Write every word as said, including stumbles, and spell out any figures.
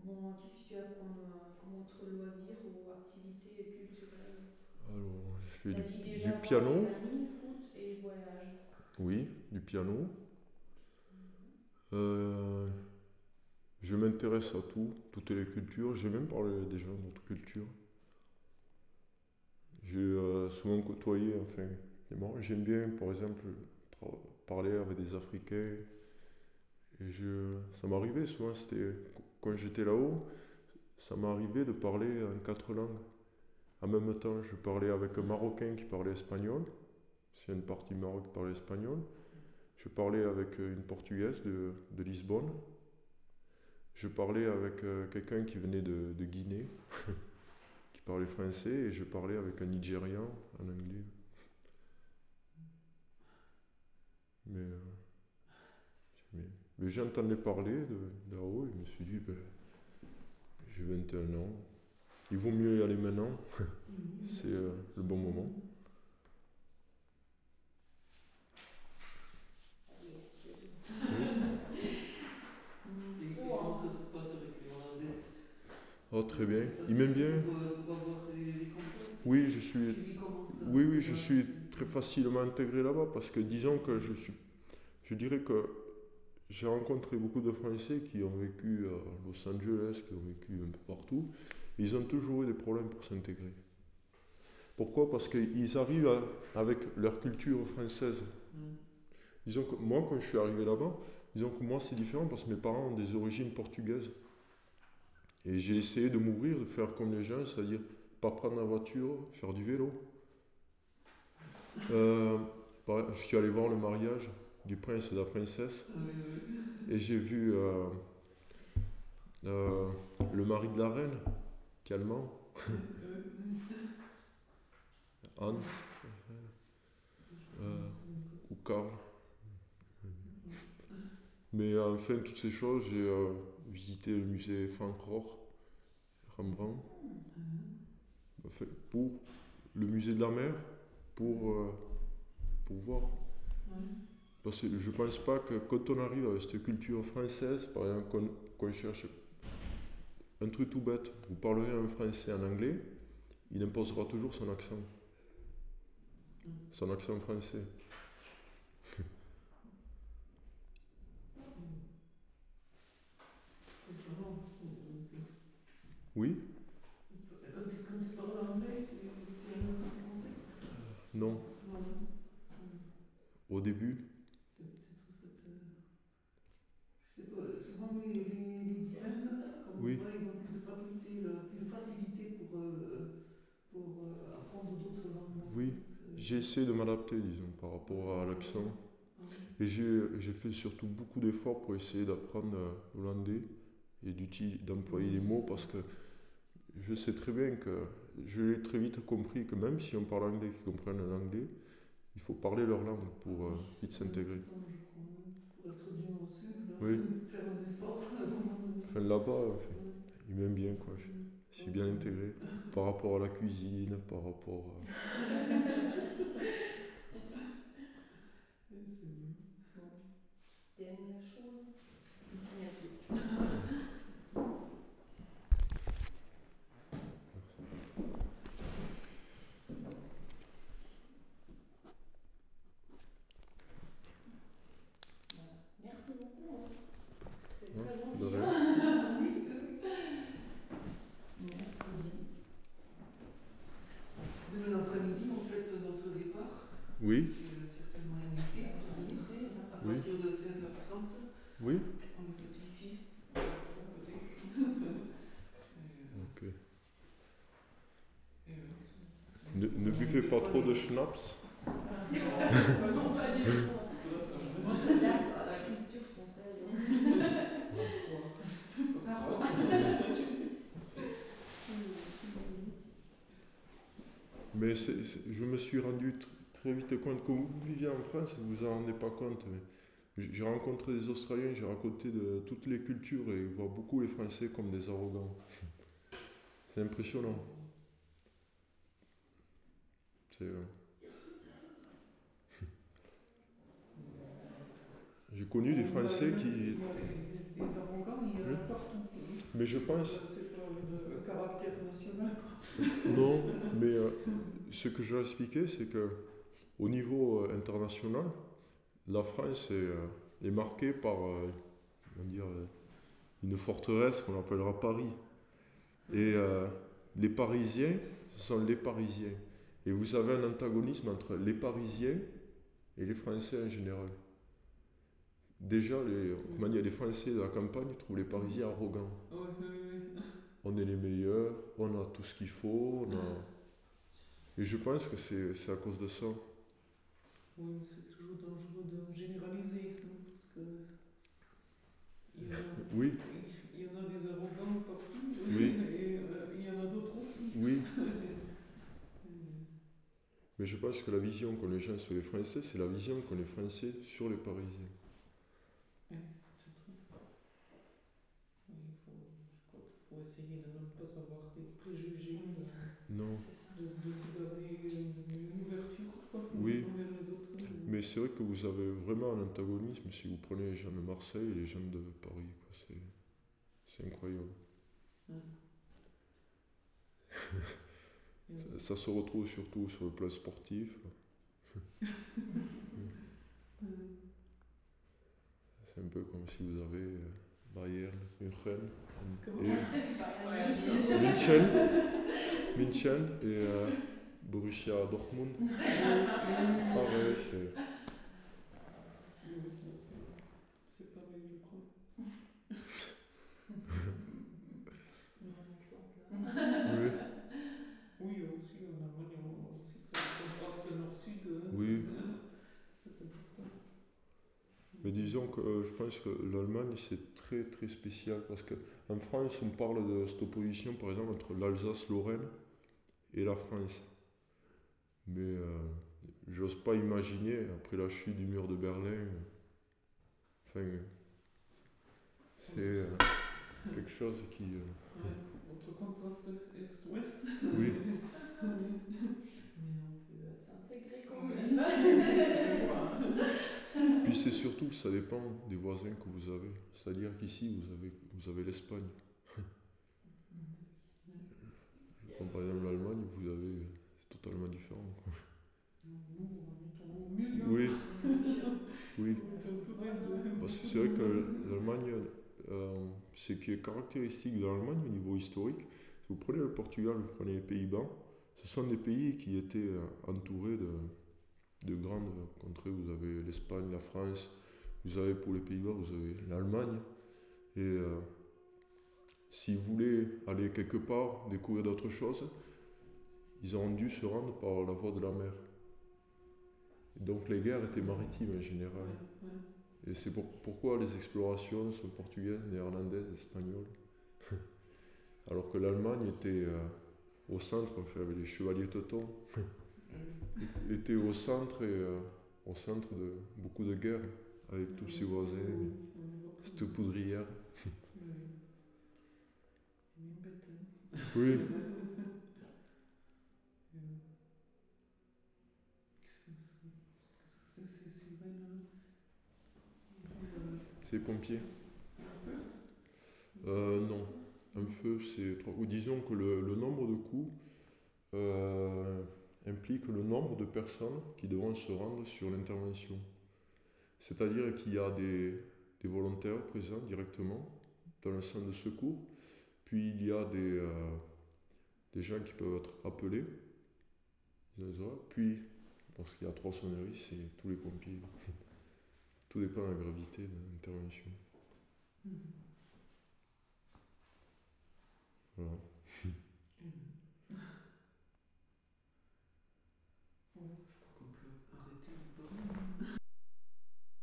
Bon, qu'est-ce que tu as comme, euh, comme autre loisir ou activité culturelle? Alors, je fais Tu as du, dit du déjà voir les piano, amis, foot et voyage. oui, du piano. Euh, je m'intéresse à tout, toutes les cultures. J'ai même parlé déjà d'autres cultures. J'ai euh, souvent côtoyé, enfin, c'est marrant, j'aime bien, par exemple, tra- parler avec des Africains. Et je, ça m'arrivait souvent, c'était quand j'étais là-haut, ça m'arrivait de parler en quatre langues. En même temps, je parlais avec un Marocain qui parlait espagnol. C'est une partie du Maroc qui parlait espagnol. Je parlais avec euh, une Portugaise de, de Lisbonne. Je parlais avec euh, quelqu'un qui venait de, de Guinée, qui parlait français, et je parlais avec un Nigérian en anglais. Mais, euh, mais, mais j'entendais parler de, de là-haut et je me suis dit, ben, j'ai vingt et un ans, il vaut mieux y aller maintenant, c'est euh, le bon moment. Ça y est, c'est tout. Oui. Il Et, et faut, comment ça hein. se passe avec les Hollandais? Oh, très C'est bien. c'est Il m'aime facile bien. pour, euh, pour avoir les, les contacts? Oui, je suis, Tu vis comment ça oui, oui, je là-bas? suis très facilement intégré là-bas parce que disons que je suis, je dirais que j'ai rencontré beaucoup de Français qui ont vécu à Los Angeles, qui ont vécu un peu partout. Ils ont toujours eu des problèmes pour s'intégrer. Pourquoi? Parce qu'ils arrivent à- avec leur culture française. Hmm. Disons que moi, quand je suis arrivé là-bas, disons que moi c'est différent parce que mes parents ont des origines portugaises. Et j'ai essayé de m'ouvrir, de faire comme les gens, c'est-à-dire pas prendre la voiture, faire du vélo. Euh, je suis allé voir le mariage du prince et de la princesse Ah oui, oui. et j'ai vu euh, euh, le mari de la reine, qui est allemand, Oui, oui, oui. Hans euh, ou Karl. Mais enfin, toutes ces choses, j'ai euh, visité le musée Frankror, Rembrandt, enfin, pour le musée de la mer, pour, euh, pour voir. Parce que je pense pas que quand on arrive avec cette culture française, par exemple, qu'on qu'on cherche un truc tout bête, vous parlerez un français en anglais, il imposera toujours son accent, son accent français. C'est vraiment aussi. Oui? Et quand tu, quand tu parles anglais, tu, tu as un accent français? Non. Non, non. Au début? C'est peut-être ça te... Je sais pas, souvent les, les, les bilingues, comme Oui. ça, ils ont plus de faculté, là, plus de facilité pour, euh, pour euh, apprendre d'autres langues. En Oui. fait. J'ai essayé de m'adapter, disons, par rapport à l'accent. Et j'ai j'ai fait surtout beaucoup d'efforts pour essayer d'apprendre euh, l'hollandais et d'employer les mots parce que je sais très bien que je l'ai très vite compris que même si on parle anglais, qu'ils comprennent l'anglais, il faut parler leur langue pour euh, vite s'intégrer. Pour être bien reçu, là, Oui. faire un effort. Enfin, là-bas, enfin, ils m'aiment bien, quoi. Je, je suis bien intégré par rapport à la cuisine, par rapport à... C'est bien. Bon. Dernière chose, une signature. Voilà. Merci beaucoup, hein. C'est Hein, très de gentil, rien. hein. Merci. Demain l'après-midi, on fête notre départ. Oui, Tu es certainement invité à venir Invité, hein. à oui, partir de seize heures trente. oui. On le fait ici, à côté. Et, euh, Ok. et, euh, Ne, ne on buvez fait pas pas trop de les- schnapps. Non, pas du tout. Ça, ça, je Moi, ça date à la culture française. Parfois. Mais c'est- c'est- je me suis rendu tr- très vite compte que vous viviez en France, vous vous en rendez pas compte. Mais j- j'ai rencontré des Australiens, j'ai raconté de toutes les cultures et ils voient beaucoup les Français comme des arrogants. C'est impressionnant. C'est, euh, j'ai connu des Français qui... Des, des arrogants, il y en a Oui. partout. Mais je pense... C'est pas une- un caractère national. Non, mais euh, ce que je vais expliquer, c'est que au niveau euh, international, la France est, euh, est marquée par euh, comment dire, euh, une forteresse qu'on appellera Paris. Et euh, les Parisiens, ce sont les Parisiens. Et vous avez un antagonisme entre les Parisiens et les Français en général. Déjà, les, comment dire, les Français de la campagne trouvent les Parisiens arrogants. Oui, oui, oui. On est les meilleurs, on a tout ce qu'il faut, on a... Et je pense que c'est, c'est à cause de ça. Oui, mais c'est toujours dangereux de généraliser, hein, parce que il y, en a, Oui, il y en a des arrogants partout, Oui. et euh, il y en a d'autres aussi. oui. Mais je pense que la vision qu'ont les gens sur les Français, c'est la vision qu'ont les Français sur les Parisiens. Oui, c'est très. Oui, il faut, je crois qu'il faut essayer de ne pas avoir des préjugés, de, Non. C'est ça. de, de se garder une, une ouverture quoi, Oui. envers les autres. Mais c'est vrai que vous avez vraiment un antagonisme si vous prenez les gens de Marseille et les gens de Paris. Quoi. C'est, c'est incroyable. Ouais. Ça, ça se retrouve surtout sur le plan sportif. C'est un peu comme si vous avez euh, Bayern, München Comment et München, München et euh, Borussia Dortmund. Pareil, c'est... Oui, c'est- c'est pareil, je crois. Bon exemple. Oui, Oui, aussi en Allemagne, on- aussi ça contraste nord-sud, hein, oui. c'est c'est important. Mais disons que euh, je pense que l'Allemagne c'est très très spécial parce qu'en France on parle de cette opposition par exemple entre l'Alsace-Lorraine et la France. Mais euh, j'ose pas imaginer après la chute du mur de Berlin. euh, Enfin, c'est euh, quelque chose qui. euh, Ouais, autre contraste est-ouest. oui, Mais on peut euh, s'intégrer quand Oui, même. c'est moi, hein. puis c'est surtout que ça dépend des voisins que vous avez. C'est-à-dire qu'ici vous avez, vous avez l'Espagne. Je prends par exemple l'Allemagne, vous avez. C'est totalement différent. quoi. Nous, on est au milieu. Oui, oui. On est entouré de Parce que beaucoup c'est vrai de- que l'Allemagne, euh, ce qui est caractéristique de l'Allemagne au niveau historique, si vous prenez le Portugal, vous prenez les Pays-Bas, ce sont des pays qui étaient euh, entourés de, de grandes contrées. Vous avez l'Espagne, la France, vous avez pour les Pays-Bas, vous avez l'Allemagne. Et euh, si vous voulez aller quelque part, découvrir d'autres choses, ils ont dû se rendre par la voie de la mer. Et donc les guerres étaient maritimes en général. Ouais, ouais. Et c'est pour- pourquoi les explorations sont portugaises, néerlandaises, espagnoles. Alors que l'Allemagne était euh, au centre, enfin, avec les chevaliers teutons, Ouais. était au centre et euh, au centre de beaucoup de guerres avec tous ses voisins, Oui, on est beaucoup. cette poudrière. Oui. C'est bien bête, hein. Oui, Euh, Qu'est-ce que c'est que c'est, c'est Sylvain, euh, c'est pompiers. un feu. Euh, non, un feu c'est trois. Ou disons que le, le nombre de coups euh, implique le nombre de personnes qui devront se rendre sur l'intervention. C'est-à-dire qu'il y a des, des volontaires présents directement dans le centre de secours, puis il y a des, euh, des gens qui peuvent être appelés, puis lorsqu'il y a trois sonneries, c'est tous les pompiers. Tout dépend de la gravité de l'intervention.